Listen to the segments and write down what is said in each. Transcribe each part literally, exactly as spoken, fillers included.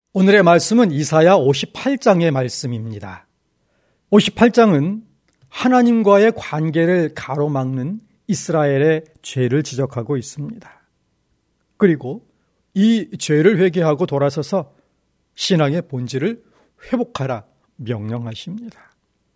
오늘의 말씀은 이사야 오십팔 장의 말씀입니다. 오십팔 장은 하나님과의 관계를 가로막는 이스라엘의 죄를 지적하고 있습니다. 그리고 이 죄를 회개하고 돌아서서 신앙의 본질을 회복하라 명령하십니다.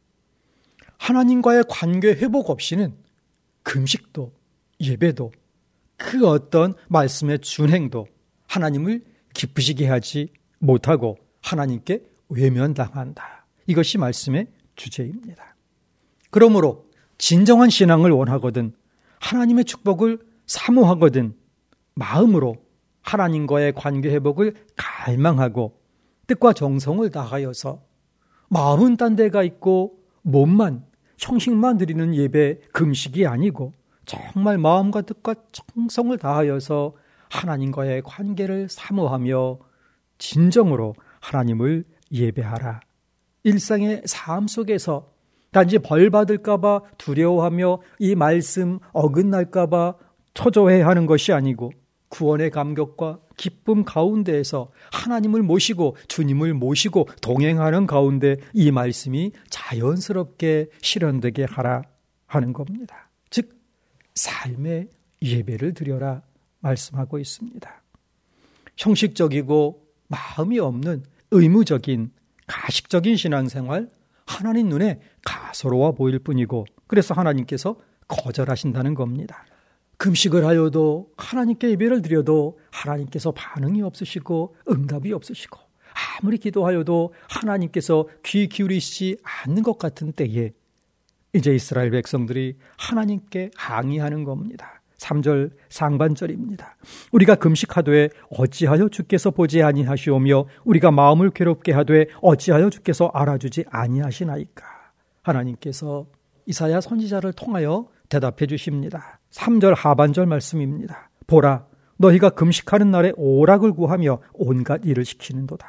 하나님과의 관계 회복 없이는 금식도 예배도 그 어떤 말씀의 준행도 하나님을 기쁘시게 하지 못하고 하나님께 외면당한다. 이것이 말씀의 주제입니다. 그러므로 진정한 신앙을 원하거든 하나님의 축복을 사모하거든 마음으로 하나님과의 관계 회복을 갈망하고 뜻과 정성을 다하여서 마음은 딴 데가 있고 몸만 형식만 드리는 예배 금식이 아니고 정말 마음과 뜻과 정성을 다하여서 하나님과의 관계를 사모하며 진정으로 하나님을 예배하라. 일상의 삶 속에서 단지 벌 받을까 봐 두려워하며 이 말씀 어긋날까 봐 초조해하는 것이 아니고 구원의 감격과 기쁨 가운데에서 하나님을 모시고 주님을 모시고 동행하는 가운데 이 말씀이 자연스럽게 실현되게 하라 하는 겁니다. 즉 삶의 예배를 드려라 말씀하고 있습니다. 형식적이고 마음이 없는 의무적인 가식적인 신앙생활 하나님 눈에 가소로워 보일 뿐이고 그래서 하나님께서 거절하신다는 겁니다. 금식을 하여도 하나님께 예배를 드려도 하나님께서 반응이 없으시고 응답이 없으시고 아무리 기도하여도 하나님께서 귀 기울이시지 않는 것 같은 때에 이제 이스라엘 백성들이 하나님께 항의하는 겁니다. 삼 절 상반절입니다. 우리가 금식하되 어찌하여 주께서 보지 아니하시오며 우리가 마음을 괴롭게 하되 어찌하여 주께서 알아주지 아니하시나이까. 하나님께서 이사야 선지자를 통하여 대답해 주십니다. 삼 절 하반절 말씀입니다. 보라, 너희가 금식하는 날에 오락을 구하며 온갖 일을 시키는도다.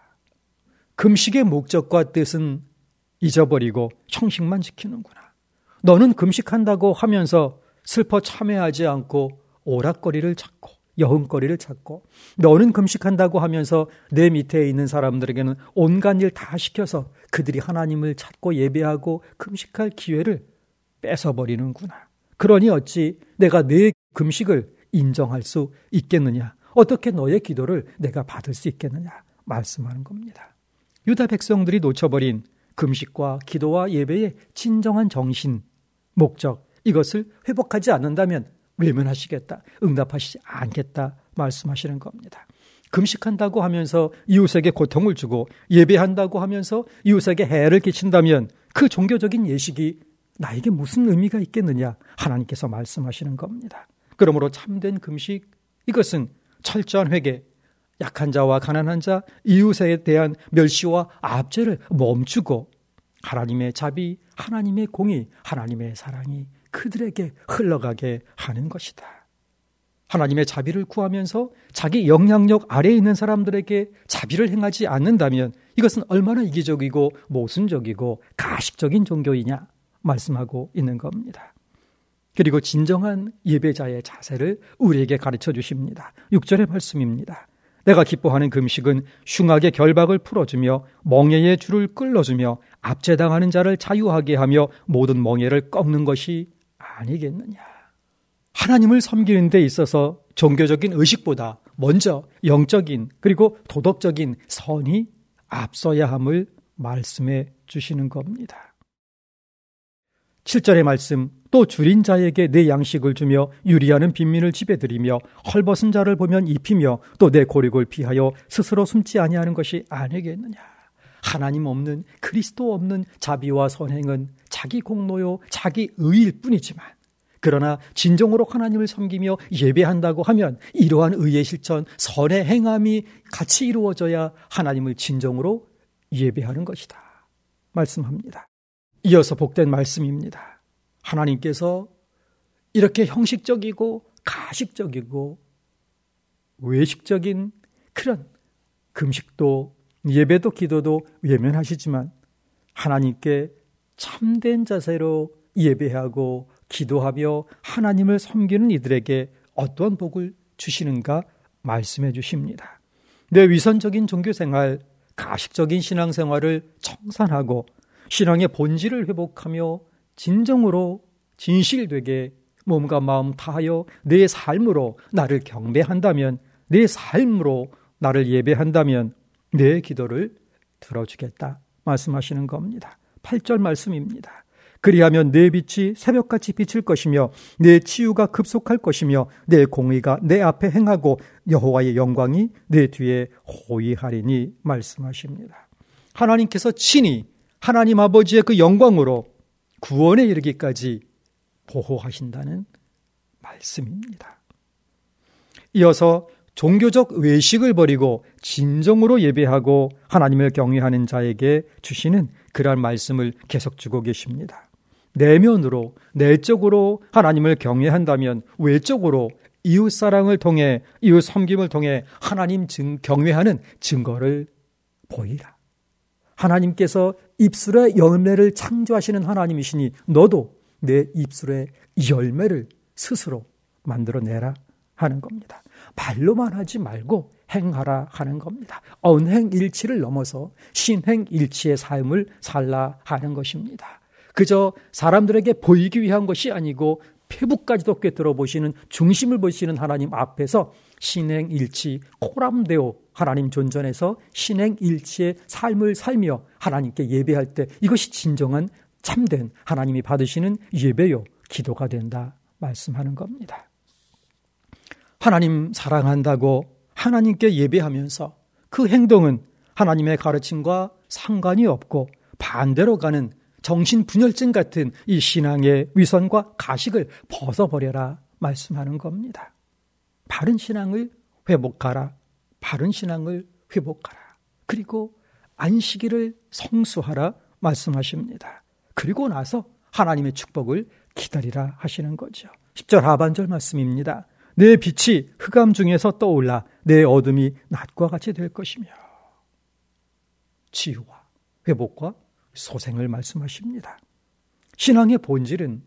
금식의 목적과 뜻은 잊어버리고 형식만 지키는구나. 너는 금식한다고 하면서 슬퍼 참회하지 않고 오락거리를 찾고 여흥거리를 찾고 너는 금식한다고 하면서 내 밑에 있는 사람들에게는 온갖 일 다 시켜서 그들이 하나님을 찾고 예배하고 금식할 기회를 뺏어버리는구나. 그러니 어찌 내가 내 금식을 인정할 수 있겠느냐? 어떻게 너의 기도를 내가 받을 수 있겠느냐? 말씀하는 겁니다. 유다 백성들이 놓쳐버린 금식과 기도와 예배의 진정한 정신, 목적 이것을 회복하지 않는다면 외면하시겠다, 응답하시지 않겠다 말씀하시는 겁니다. 금식한다고 하면서 이웃에게 고통을 주고 예배한다고 하면서 이웃에게 해를 끼친다면 그 종교적인 예식이 나에게 무슨 의미가 있겠느냐 하나님께서 말씀하시는 겁니다. 그러므로 참된 금식 이것은 철저한 회개, 약한 자와 가난한 자, 이웃에 대한 멸시와 압제를 멈추고 하나님의 자비, 하나님의 공의, 하나님의 사랑이 그들에게 흘러가게 하는 것이다. 하나님의 자비를 구하면서 자기 영향력 아래에 있는 사람들에게 자비를 행하지 않는다면 이것은 얼마나 이기적이고 모순적이고 가식적인 종교이냐 말씀하고 있는 겁니다. 그리고 진정한 예배자의 자세를 우리에게 가르쳐 주십니다. 육 절의 말씀입니다. 내가 기뻐하는 금식은 흉악의 결박을 풀어주며 멍에의 줄을 끌어주며 압제당하는 자를 자유하게 하며 모든 멍에를 꺾는 것이 아니겠느냐. 하나님을 섬기는 데 있어서 종교적인 의식보다 먼저 영적인 그리고 도덕적인 선이 앞서야 함을 말씀해 주시는 겁니다. 칠 절의 말씀, 또 줄인 자에게 내 양식을 주며 유리하는 빈민을 집에 들이며 헐벗은 자를 보면 입히며 또 내 고립을 피하여 스스로 숨지 아니하는 것이 아니겠느냐. 하나님 없는 그리스도 없는 자비와 선행은 자기 공로요 자기 의일 뿐이지만 그러나 진정으로 하나님을 섬기며 예배한다고 하면 이러한 의의 실천, 선의 행함이 같이 이루어져야 하나님을 진정으로 예배하는 것이다 말씀합니다. 이어서 복된 말씀입니다. 하나님께서 이렇게 형식적이고 가식적이고 외식적인 그런 금식도 예배도 기도도 외면하시지만 하나님께 참된 자세로 예배하고 기도하며 하나님을 섬기는 이들에게 어떠한 복을 주시는가 말씀해 주십니다. 내 위선적인 종교생활, 가식적인 신앙생활을 청산하고 신앙의 본질을 회복하며 진정으로 진실되게 몸과 마음 다하여 내 삶으로 나를 경배한다면, 내 삶으로 나를 예배한다면 내 기도를 들어주겠다 말씀하시는 겁니다. 팔 절 말씀입니다. 그리하면 내 빛이 새벽같이 비칠 것이며 내 치유가 급속할 것이며 내 공의가 내 앞에 행하고 여호와의 영광이 내 뒤에 호위하리니 말씀하십니다. 하나님께서 친히 하나님 아버지의 그 영광으로 구원에 이르기까지 보호하신다는 말씀입니다. 이어서 종교적 외식을 버리고 진정으로 예배하고 하나님을 경외하는 자에게 주시는 그러한 말씀을 계속 주고 계십니다. 내면으로, 내적으로 하나님을 경외한다면 외적으로 이웃사랑을 통해, 이웃 섬김을 통해 하나님 증, 경외하는 증거를 보이라. 하나님께서 입술의 열매를 창조하시는 하나님이시니 너도 내 입술의 열매를 스스로 만들어내라 하는 겁니다. 말로만 하지 말고 행하라 하는 겁니다. 언행일치를 넘어서 신행일치의 삶을 살라 하는 것입니다. 그저 사람들에게 보이기 위한 것이 아니고 폐부까지도 꿰뚫어 보시는, 중심을 보시는 하나님 앞에서 신행일치, 코람데오 하나님 존전에서 신행일치의 삶을 살며 하나님께 예배할 때 이것이 진정한 참된 하나님이 받으시는 예배요 기도가 된다 말씀하는 겁니다. 하나님 사랑한다고 하나님께 예배하면서 그 행동은 하나님의 가르침과 상관이 없고 반대로 가는 정신분열증 같은 이 신앙의 위선과 가식을 벗어버려라 말씀하는 겁니다. 바른 신앙을 회복하라. 바른 신앙을 회복하라. 그리고 안식일을 성수하라 말씀하십니다. 그리고 나서 하나님의 축복을 기다리라 하시는 거죠. 십 절 하반절 말씀입니다. 내 빛이 흑암 중에서 떠올라 내 어둠이 낮과 같이 될 것이며, 치유와 회복과 소생을 말씀하십니다. 신앙의 본질은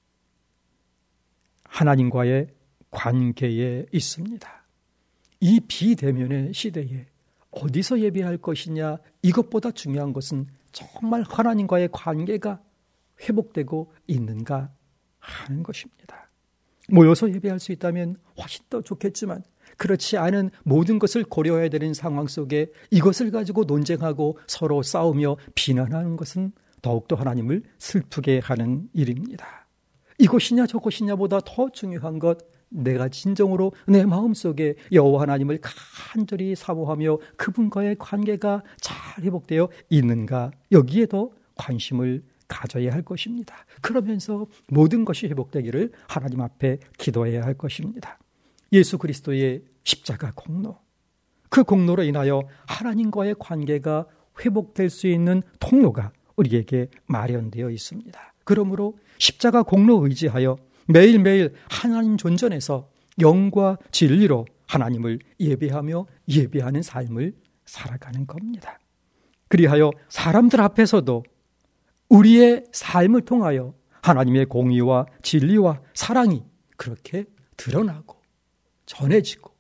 하나님과의 관계에 있습니다. 이 비대면의 시대에 어디서 예배할 것이냐, 이것보다 중요한 것은 정말 하나님과의 관계가 회복되고 있는가 하는 것입니다. 모여서 예배할 수 있다면 훨씬 더 좋겠지만 그렇지 않은 모든 것을 고려해야 되는 상황 속에 이것을 가지고 논쟁하고 서로 싸우며 비난하는 것은 더욱더 하나님을 슬프게 하는 일입니다. 이것이냐 저것이냐보다 더 중요한 것, 내가 진정으로 내 마음속에 여호와 하나님을 간절히 사모하며 그분과의 관계가 잘 회복되어 있는가, 여기에 더 관심을 가져야 할 것입니다. 그러면서 모든 것이 회복되기를 하나님 앞에 기도해야 할 것입니다. 예수 그리스도의 십자가 공로, 그 공로로 인하여 하나님과의 관계가 회복될 수 있는 통로가 우리에게 마련되어 있습니다. 그러므로 십자가 공로 의지하여 매일매일 하나님 존전에서 영과 진리로 하나님을 예배하며 예배하는 삶을 살아가는 겁니다. 그리하여 사람들 앞에서도 우리의 삶을 통하여 하나님의 공의와 진리와 사랑이 그렇게 드러나고 전해지고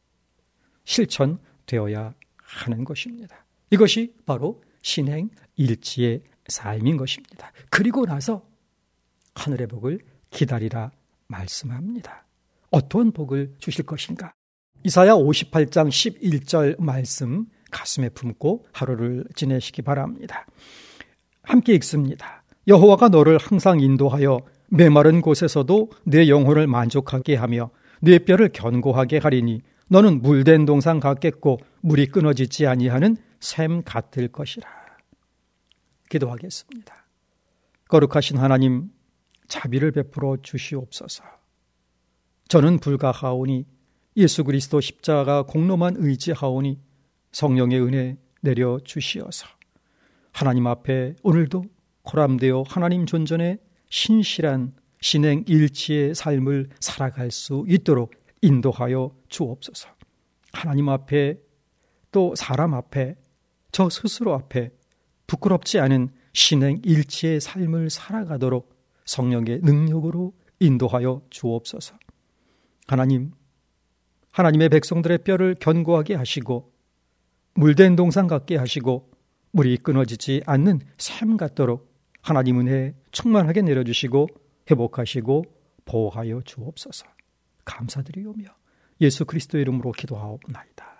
실천되어야 하는 것입니다. 이것이 바로 신행일치의 삶인 것입니다. 그리고 나서 하늘의 복을 기다리라 말씀합니다. 어떠한 복을 주실 것인가? 이사야 오십팔 장 십일 절 말씀 가슴에 품고 하루를 지내시기 바랍니다. 함께 읽습니다. 여호와가 너를 항상 인도하여 메마른 곳에서도 내 영혼을 만족하게 하며 내 뼈를 견고하게 하리니 너는 물된 동산 같겠고 물이 끊어지지 아니하는 샘 같을 것이라. 기도하겠습니다. 거룩하신 하나님, 자비를 베풀어 주시옵소서. 저는 불가하오니 예수 그리스도 십자가 공로만 의지하오니 성령의 은혜 내려 주시어서 하나님 앞에 오늘도 코람되어 하나님 존전에 신실한 신행일치의 삶을 살아갈 수 있도록 인도하여 주옵소서. 하나님 앞에 또 사람 앞에 저 스스로 앞에 부끄럽지 않은 신행일치의 삶을 살아가도록 성령의 능력으로 인도하여 주옵소서. 하나님, 하나님의 백성들의 뼈를 견고하게 하시고 물된 동산 같게 하시고 물이 끊어지지 않는 삶 같도록 하나님 은혜 충만하게 내려주시고 회복하시고 보호하여 주옵소서. 감사드리오며 예수 그리스도의 이름으로 기도하옵나이다.